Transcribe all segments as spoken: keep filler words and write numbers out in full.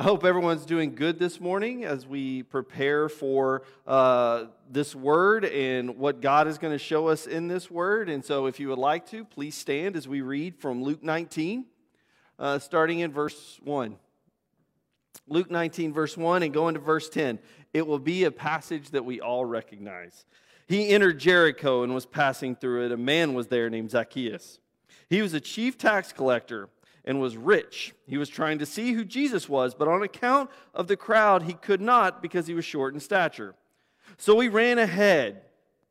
I hope everyone's doing good this morning as we prepare for uh, this word and what God is going to show us in this word. And so if you would like to, please stand as we read from Luke nineteen, uh, starting in verse one. Luke nineteen, verse one, and going to verse ten. It will be a passage that we all recognize. He entered Jericho and was passing through it. A man was there named Zacchaeus. He was a chief tax collector and was rich. He was trying to see who Jesus was, but on account of the crowd, he could not because he was short in stature. So he ran ahead.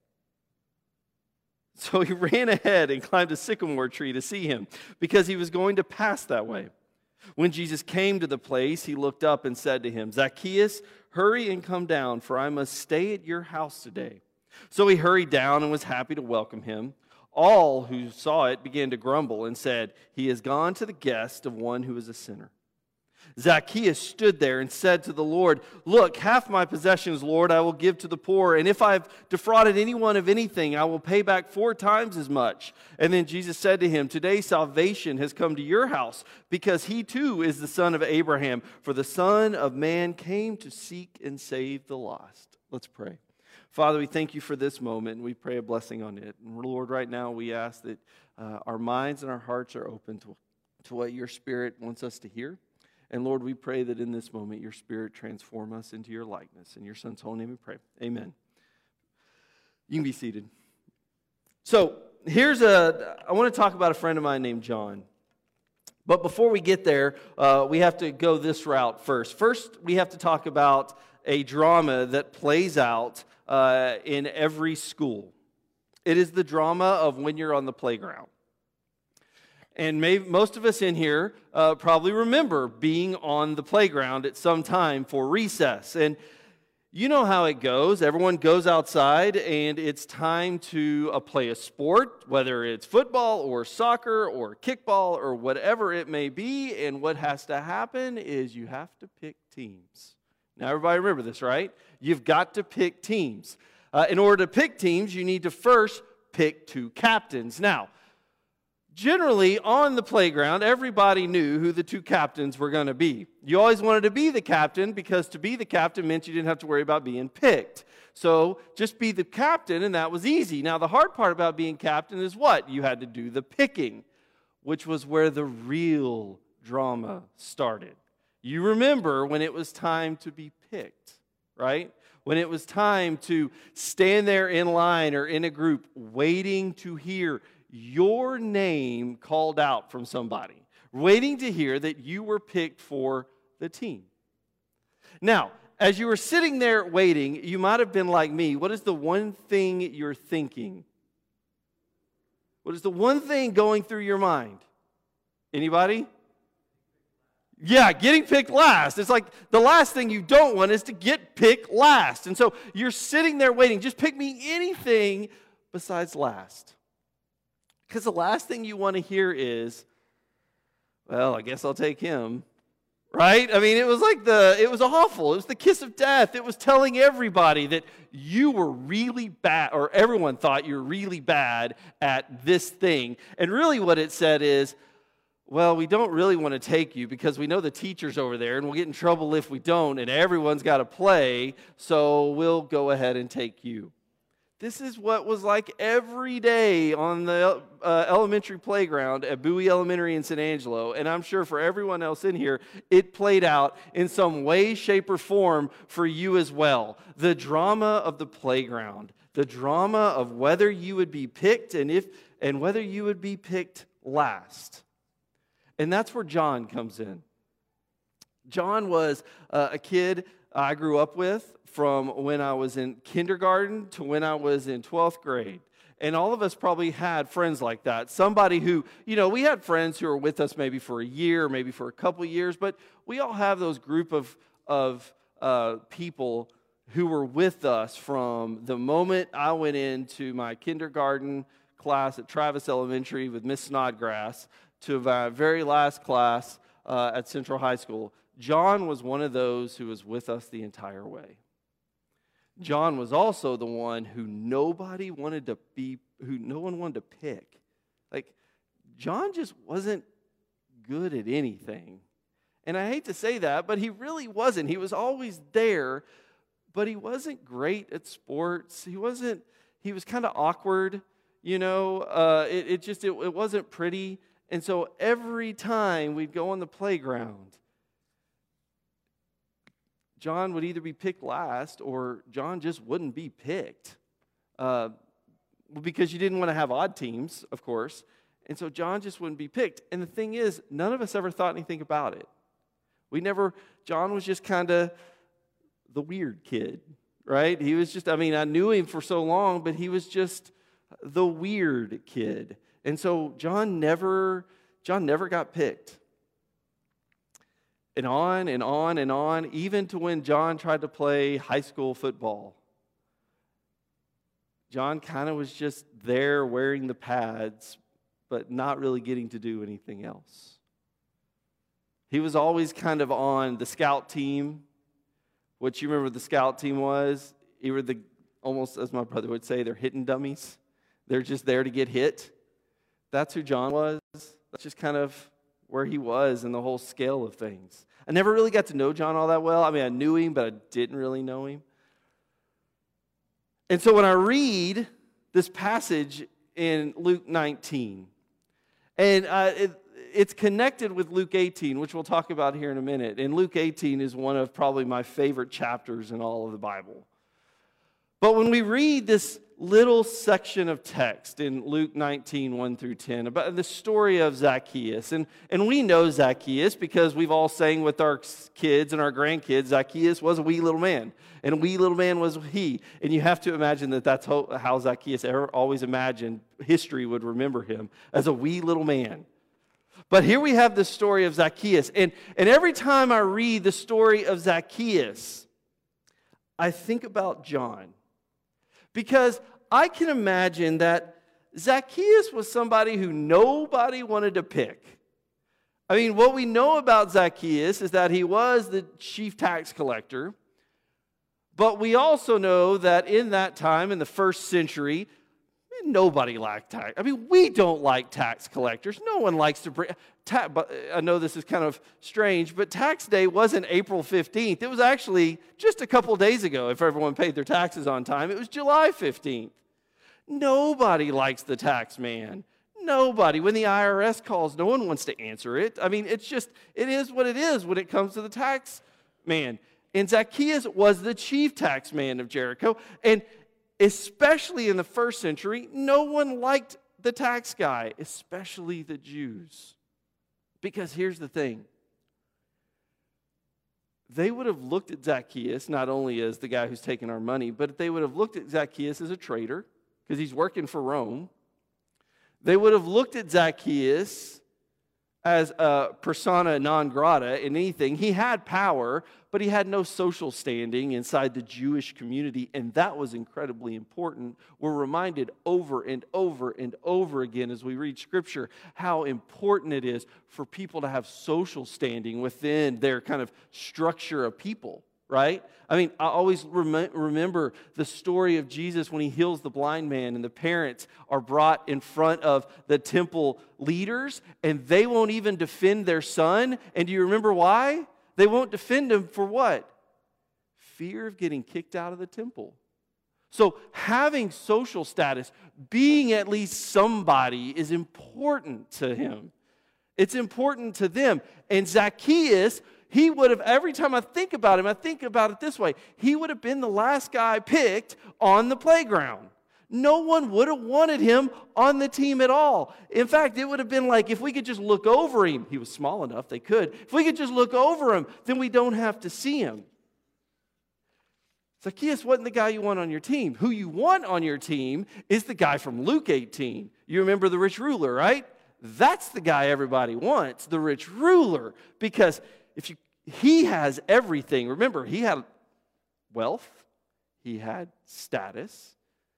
So he ran ahead and climbed a sycamore tree to see him because he was going to pass that way. When Jesus came to the place, he looked up and said to him, "Zacchaeus, hurry and come down, for I must stay at your house today." So he hurried down and was happy to welcome him. All who saw it began to grumble and said, "He has gone to the guest of one who is a sinner." Zacchaeus stood there and said to the Lord, "Look, half my possessions, Lord, I will give to the poor, and if I've defrauded anyone of anything, I will pay back four times as much." And then Jesus said to him, "Today salvation has come to your house, because he too is the son of Abraham, for the Son of Man came to seek and save the lost." Let's pray. Father, we thank you for this moment, and we pray a blessing on it. And Lord, right now we ask that uh, our minds and our hearts are open to, to what your Spirit wants us to hear. And Lord, we pray that in this moment your Spirit transform us into your likeness. In your Son's holy name we pray. Amen. You can be seated. So here's a, I want to talk about a friend of mine named John. But before we get there, uh, we have to go this route first. First, we have to talk about a drama that plays out uh, in every school. It is the drama of when you're on the playground. And maybe most of us in here uh, probably remember being on the playground at some time for recess. And you know how it goes. Everyone goes outside and it's time to uh, play a sport, whether it's football or soccer or kickball or whatever it may be. And what has to happen is you have to pick teams. Now, everybody remember this, right? You've got to pick teams. Uh, in order to pick teams, you need to first pick two captains. Now, generally, on the playground, everybody knew who the two captains were going to be. You always wanted to be the captain because to be the captain meant you didn't have to worry about being picked. So just be the captain, and that was easy. Now, the hard part about being captain is what? You had to do the picking, which was where the real drama started. You remember when it was time to be picked, right? When it was time to stand there in line or in a group waiting to hear your name called out from somebody, waiting to hear that you were picked for the team. Now, as you were sitting there waiting, you might have been like me. What is the one thing you're thinking? What is the one thing going through your mind? Anybody? Yeah, getting picked last. It's like the last thing you don't want is to get picked last. And so you're sitting there waiting. Just pick me anything besides last. Because the last thing you want to hear is, well, I guess I'll take him. Right? I mean, it was like the, it was awful. It was the kiss of death. It was telling everybody that you were really bad, or everyone thought you were really bad at this thing. And really what it said is, well, we don't really want to take you because we know the teacher's over there and we'll get in trouble if we don't, and everyone's got to play, so we'll go ahead and take you. This is what was like every day on the uh, elementary playground at Bowie Elementary in San Angelo, and I'm sure for everyone else in here, it played out in some way, shape, or form for you as well. The drama of the playground, the drama of whether you would be picked and if and whether you would be picked last. And that's where John comes in. John was uh, a kid I grew up with from when I was in kindergarten to when I was in twelfth grade. And all of us probably had friends like that. Somebody who, you know, we had friends who were with us maybe for a year, maybe for a couple of years, but we all have those group of, of uh, people who were with us from the moment I went into my kindergarten class at Travis Elementary with Miss Snodgrass to my very last class uh, at Central High School. John was one of those who was with us the entire way. John was also the one who nobody wanted to be, who no one wanted to pick. Like, John just wasn't good at anything. And I hate to say that, but he really wasn't. He was always there, but he wasn't great at sports. He wasn't, he was kind of awkward, you know. Uh, it, it just, it, it wasn't pretty. And so every time we'd go on the playground, John would either be picked last or John just wouldn't be picked. Uh, because you didn't want to have odd teams, of course. And so John just wouldn't be picked. And the thing is, none of us ever thought anything about it. We never, John was just kind of the weird kid, right? He was just, I mean, I knew him for so long, but he was just the weird kid. And so John never, John never got picked. And on and on and on, even to when John tried to play high school football. John kind of was just there wearing the pads, but not really getting to do anything else. He was always kind of on the scout team. What you remember the scout team was? You were the, almost as my brother would say, they're hitting dummies. They're just there to get hit. That's who John was. That's just kind of where he was in the whole scale of things. I never really got to know John all that well. I mean, I knew him, but I didn't really know him. And so when I read this passage in Luke nineteen, and uh, it, it's connected with Luke eighteen, which we'll talk about here in a minute. And Luke eighteen is one of probably my favorite chapters in all of the Bible. But when we read this little section of text in Luke nineteen, one through ten, about the story of Zacchaeus. And, and we know Zacchaeus because we've all sang with our kids and our grandkids, Zacchaeus was a wee little man. And a wee little man was he. And you have to imagine that that's how, how Zacchaeus ever always imagined history would remember him, as a wee little man. But here we have the story of Zacchaeus. And, and every time I read the story of Zacchaeus, I think about John. Because I can imagine that Zacchaeus was somebody who nobody wanted to pick. I mean, what we know about Zacchaeus is that he was the chief tax collector. But we also know that in that time, in the first century, nobody liked tax. I mean, we don't like tax collectors. No one likes to bring... Ta- but I know this is kind of strange, but tax day wasn't April fifteenth. It was actually just a couple days ago, if everyone paid their taxes on time. It was July fifteenth. Nobody likes the tax man. Nobody. When the I R S calls, no one wants to answer it. I mean, it's just, it is what it is when it comes to the tax man. And Zacchaeus was the chief tax man of Jericho. And especially in the first century, no one liked the tax guy, especially the Jews. Because here's the thing. They would have looked at Zacchaeus not only as the guy who's taking our money, but they would have looked at Zacchaeus as a traitor, because he's working for Rome. They would have looked at Zacchaeus as a persona non grata in anything. He had power, but he had no social standing inside the Jewish community, and that was incredibly important. We're reminded over and over and over again as we read Scripture how important it is for people to have social standing within their kind of structure of people, right? I mean, I always rem- remember the story of Jesus when he heals the blind man and the parents are brought in front of the temple leaders and they won't even defend their son. And do you remember why? They won't defend him for what? Fear of getting kicked out of the temple. So having social status, being at least somebody, is important to him. It's important to them. And Zacchaeus, he would have, every time I think about him, I think about it this way. He would have been the last guy picked on the playground. No one would have wanted him on the team at all. In fact, it would have been like if we could just look over him. He was small enough, they could. If we could just look over him, then we don't have to see him. Zacchaeus wasn't the guy you want on your team. Who you want on your team is the guy from Luke eighteen. You remember the rich ruler, right? That's the guy everybody wants, the rich ruler. Because if you, he has everything. Remember, he had wealth. He had status.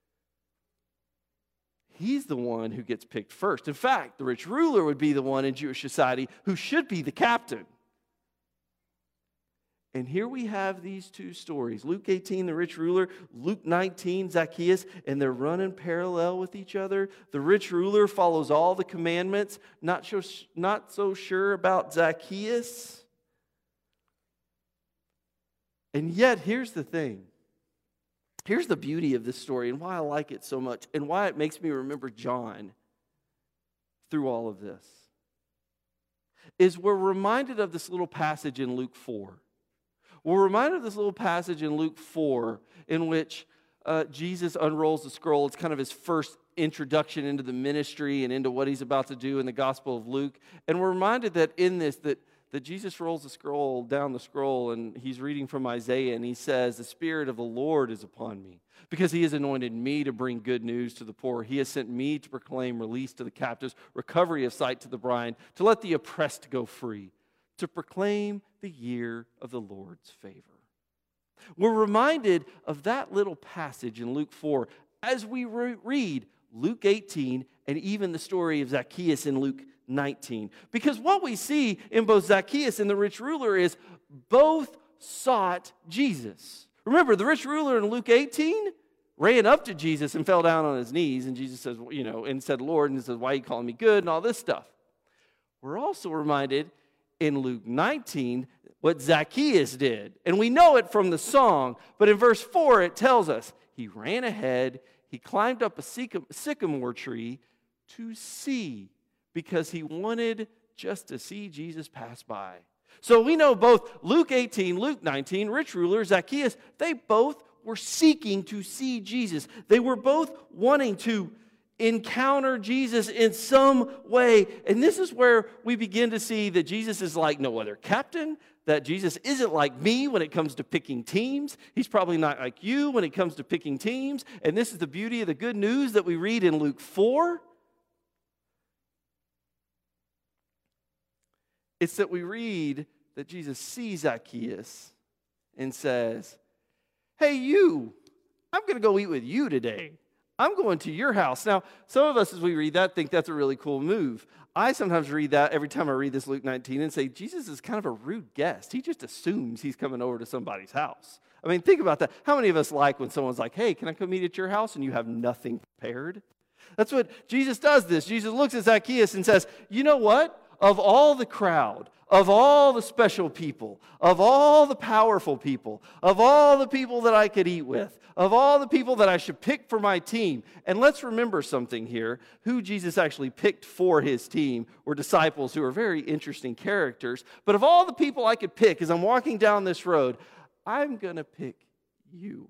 He's the one who gets picked first. In fact, the rich ruler would be the one in Jewish society who should be the captain. And here we have these two stories. Luke eighteen, the rich ruler. Luke nineteen, Zacchaeus. And they're running parallel with each other. The rich ruler follows all the commandments. Not so, not so sure about Zacchaeus. And yet, here's the thing. Here's the beauty of this story and why I like it so much and why it makes me remember John through all of this. Is we're reminded of this little passage in Luke four. We're reminded of this little passage in Luke four in which uh, Jesus unrolls the scroll. It's kind of his first introduction into the ministry and into what he's about to do in the Gospel of Luke. And we're reminded that in this, that, that Jesus rolls the scroll down the scroll and he's reading from Isaiah and he says, "The Spirit of the Lord is upon me because he has anointed me to bring good news to the poor. He has sent me to proclaim release to the captives, recovery of sight to the blind, to let the oppressed go free, to proclaim the year of the Lord's favor." We're reminded of that little passage in Luke four as we re- read Luke eighteen and even the story of Zacchaeus in Luke nineteen. Because what we see in both Zacchaeus and the rich ruler is both sought Jesus. Remember, the rich ruler in Luke eighteen ran up to Jesus and fell down on his knees, and Jesus says, you know, and said, "Lord," and he says, "Why are you calling me good?" and all this stuff. We're also reminded in Luke nineteen what Zacchaeus did. And we know it from the song, but in verse four it tells us he ran ahead, he climbed up a sycamore tree to see, because he wanted just to see Jesus pass by. So we know both Luke eighteen, Luke nineteen, rich ruler, Zacchaeus, they both were seeking to see Jesus. They were both wanting to encounter Jesus in some way. And this is where we begin to see that Jesus is like no other captain, that Jesus isn't like me when it comes to picking teams. He's probably not like you when it comes to picking teams. And this is the beauty of the good news that we read in Luke four. It's that we read that Jesus sees Zacchaeus and says, "Hey, you, I'm going to go eat with you today. I'm going to your house." Now, some of us, as we read that, think that's a really cool move. I sometimes read that every time I read this Luke nineteen and say, Jesus is kind of a rude guest. He just assumes he's coming over to somebody's house. I mean, think about that. How many of us like when someone's like, "Hey, can I come eat at your house?" and you have nothing prepared? That's what Jesus does this. Jesus looks at Zacchaeus and says, "You know what? Of all the crowd, of all the special people, of all the powerful people, of all the people that I could eat with, of all the people that I should pick for my team." And let's remember something here. Who Jesus actually picked for his team were disciples who are very interesting characters. But of all the people I could pick as I'm walking down this road, I'm going to pick you.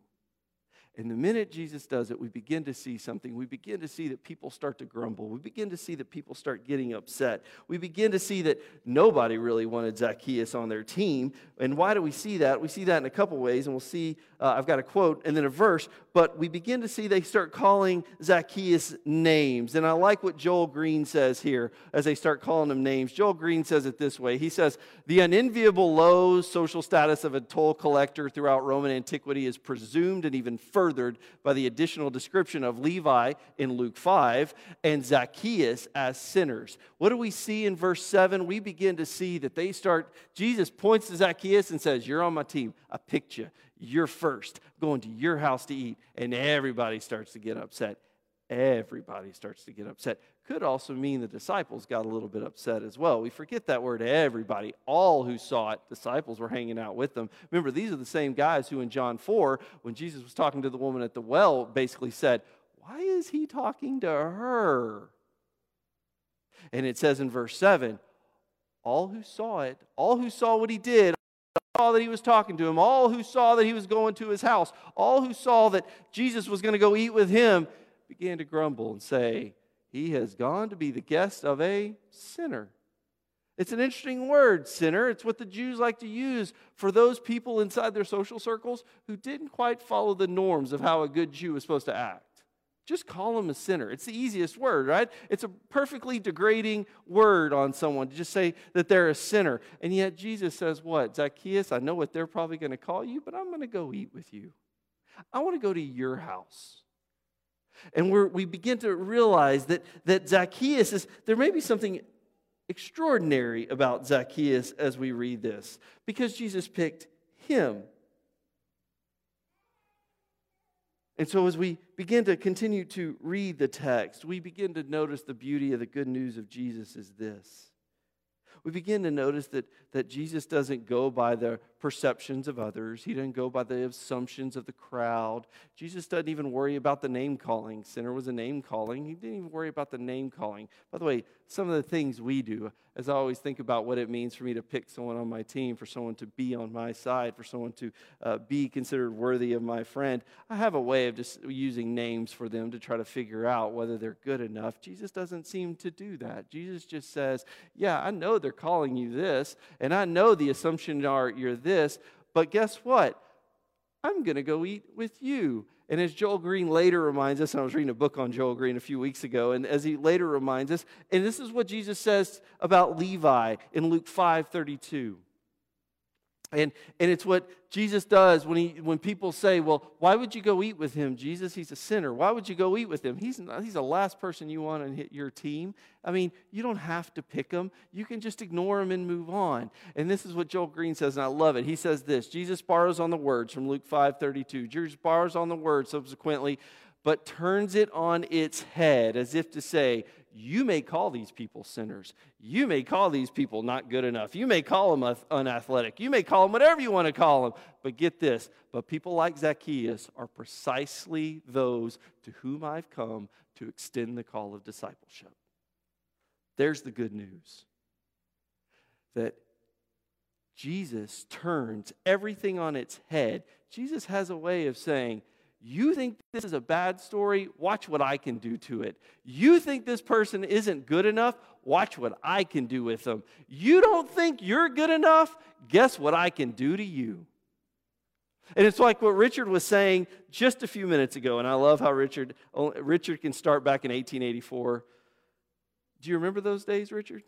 And the minute Jesus does it, we begin to see something. We begin to see that people start to grumble. We begin to see that people start getting upset. We begin to see that nobody really wanted Zacchaeus on their team. And why do we see that? We see that in a couple ways, and we'll see, uh, I've got a quote and then a verse, but we begin to see they start calling Zacchaeus names. And I like what Joel Green says here as they start calling him names. Joel Green says it this way. He says, "The unenviable low social status of a toll collector throughout Roman antiquity is presumed and even furthered by the additional description of Levi in Luke five and Zacchaeus as sinners." What do we see in verse seven? We begin to see that they start, Jesus points to Zacchaeus and says, "You're on my team. I picked you. You're first. Going to your house to eat." And everybody starts to get upset. Everybody starts to get upset. Could also mean the disciples got a little bit upset as well. We forget that word, everybody. All who saw it, disciples were hanging out with them. Remember, these are the same guys who in John four, when Jesus was talking to the woman at the well, basically said, "Why is he talking to her?" And it says in verse seven, all who saw it, all who saw what he did, all that he was talking to him, all who saw that he was going to his house, all who saw that Jesus was going to go eat with him, began to grumble and say, "He has gone to be the guest of a sinner." It's an interesting word, sinner. It's what the Jews like to use for those people inside their social circles who didn't quite follow the norms of how a good Jew was supposed to act. Just call him a sinner. It's the easiest word, right? It's a perfectly degrading word on someone to just say that they're a sinner. And yet Jesus says what? "Zacchaeus, I know what they're probably going to call you, but I'm going to go eat with you. I want to go to your house." And we're, we begin to realize that, that Zacchaeus is, there may be something extraordinary about Zacchaeus as we read this, because Jesus picked him. And so as we begin to continue to read the text, we begin to notice the beauty of the good news of Jesus is this. we begin to notice that, that Jesus doesn't go by the perceptions of others. He doesn't go by the assumptions of the crowd. Jesus doesn't even worry about the name calling. Sinner was a name calling. He didn't even worry about the name calling. By the way, some of the things we do, as I always think about what it means for me to pick someone on my team, for someone to be on my side, for someone to uh, be considered worthy of my friend, I have a way of just using names for them to try to figure out whether they're good enough. Jesus doesn't seem to do that. Jesus just says, yeah, I know they're calling you this, and I know the assumption are you're this, but guess what? I'm going to go eat with you. And as Joel Green later reminds us, and I was reading a book on Joel Green a few weeks ago, and as he later reminds us, and this is what Jesus says about Levi in Luke five thirty-two. And, and it's what Jesus does when he when people say, well, why would you go eat with him, Jesus? He's a sinner. Why would you go eat with him? He's, he's the last person you want on your team. I mean, you don't have to pick him. You can just ignore him and move on. And this is what Joel Green says, and I love it. He says this, Jesus borrows on the words from Luke five thirty-two. Jesus borrows on the words subsequently, but turns it on its head as if to say, you may call these people sinners. You may call these people not good enough. You may call them unathletic. You may call them whatever you want to call them. But get this, but people like Zacchaeus are precisely those to whom I've come to extend the call of discipleship. There's the good news. That Jesus turns everything on its head. Jesus has a way of saying, you think this is a bad story? Watch what I can do to it. You think this person isn't good enough? Watch what I can do with them. You don't think you're good enough? Guess what I can do to you? And it's like what Richard was saying just a few minutes ago, and I love how Richard, Richard can start back in eighteen eighty-four. Do you remember those days, Richard?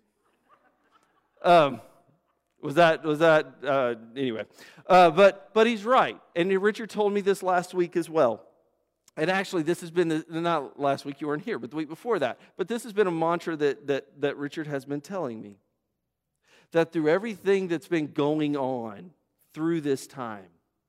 Um... Was that, was that, uh, anyway. Uh, but, but he's right. And Richard told me this last week as well. And actually, this has been, the, not last week, you weren't here, but the week before that. But this has been a mantra that, that, that Richard has been telling me. That through everything that's been going on through this time,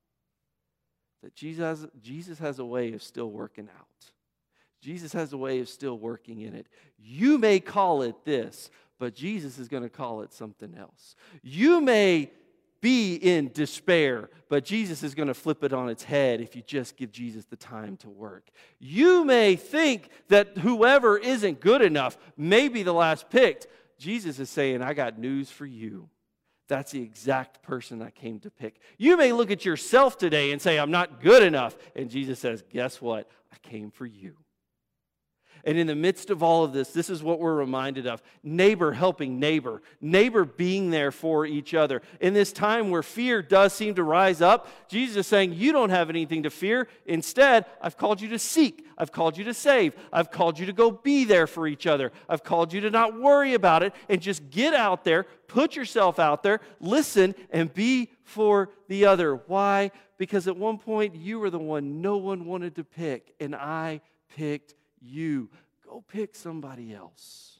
that Jesus, Jesus has a way of still working out. Jesus has a way of still working in it. You may call it this, but Jesus is going to call it something else. You may be in despair, but Jesus is going to flip it on its head if you just give Jesus the time to work. You may think that whoever isn't good enough may be the last picked. Jesus is saying, I got news for you. That's the exact person I came to pick. You may look at yourself today and say, I'm not good enough. And Jesus says, guess what? I came for you. And in the midst of all of this, this is what we're reminded of. Neighbor helping neighbor. Neighbor being there for each other. In this time where fear does seem to rise up, Jesus is saying, you don't have anything to fear. Instead, I've called you to seek. I've called you to save. I've called you to go be there for each other. I've called you to not worry about it and just get out there, put yourself out there, listen, and be for the other. Why? Because at one point, you were the one no one wanted to pick, and I picked you. Go pick somebody else.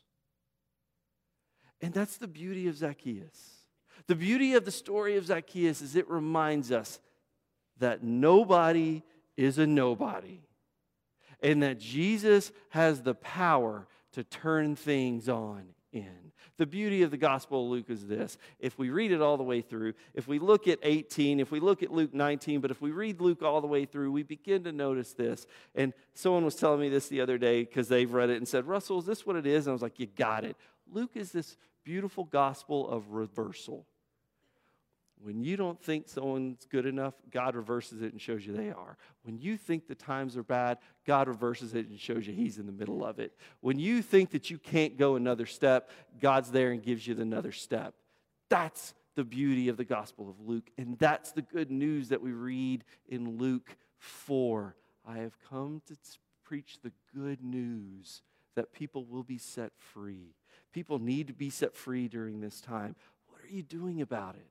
And that's the beauty of Zacchaeus. The beauty of the story of Zacchaeus is it reminds us that nobody is a nobody. And that Jesus has the power to turn things on in. The beauty of the Gospel of Luke is this. If we read it all the way through, if we look at eighteen, if we look at Luke nineteen, but if we read Luke all the way through, we begin to notice this. And someone was telling me this the other day because they've read it and said, Russell, is this what it is? And I was like, you got it. Luke is this beautiful gospel of reversal. When you don't think someone's good enough, God reverses it and shows you they are. When you think the times are bad, God reverses it and shows you He's in the middle of it. When you think that you can't go another step, God's there and gives you the another step. That's the beauty of the Gospel of Luke, and that's the good news that we read in Luke four. I have come to preach the good news that people will be set free. People need to be set free during this time. What are you doing about it?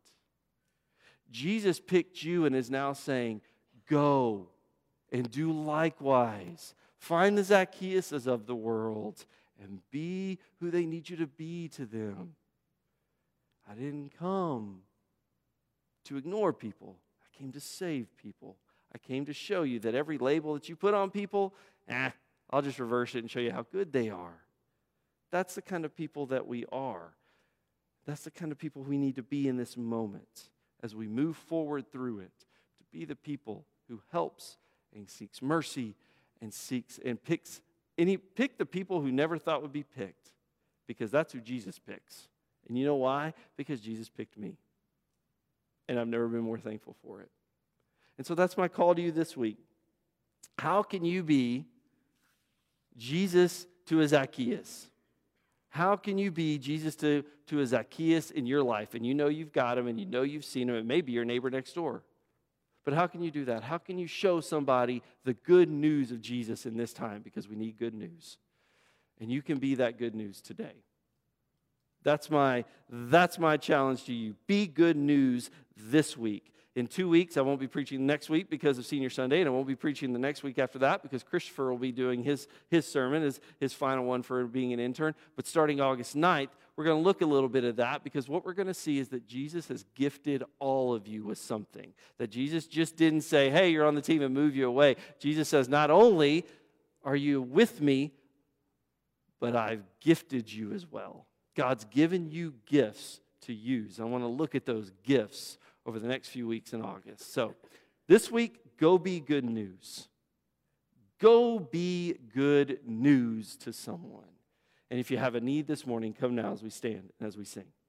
Jesus picked you and is now saying, go and do likewise. Find the Zacchaeuses of the world and be who they need you to be to them. I didn't come to ignore people. I came to save people. I came to show you that every label that you put on people, eh, I'll just reverse it and show you how good they are. That's the kind of people that we are. That's the kind of people we need to be in this moment as we move forward through it, to be the people who helps and seeks mercy and seeks and picks any pick the people who never thought would be picked, because that's who Jesus picks. And you know why? Because Jesus picked me. And I've never been more thankful for it. And so that's my call to you this week. How can you be Jesus to a Zacchaeus? How can you be Jesus to, to a Zacchaeus in your life? And you know you've got him, and you know you've seen him. It may be your neighbor next door. But how can you do that? How can you show somebody the good news of Jesus in this time? Because we need good news. And you can be that good news today. That's my, that's my challenge to you. Be good news this week. In two weeks, I won't be preaching next week because of Senior Sunday, and I won't be preaching the next week after that because Christopher will be doing his, his sermon, his, his final one for being an intern. But starting August ninth, we're going to look a little bit at that, because what we're going to see is that Jesus has gifted all of you with something. That Jesus just didn't say, hey, you're on the team, and move you away. Jesus says, not only are you with me, but I've gifted you as well. God's given you gifts to use. I want to look at those gifts over the next few weeks in August. So this week, go be good news. Go be good news to someone. And if you have a need this morning, come now as we stand and as we sing.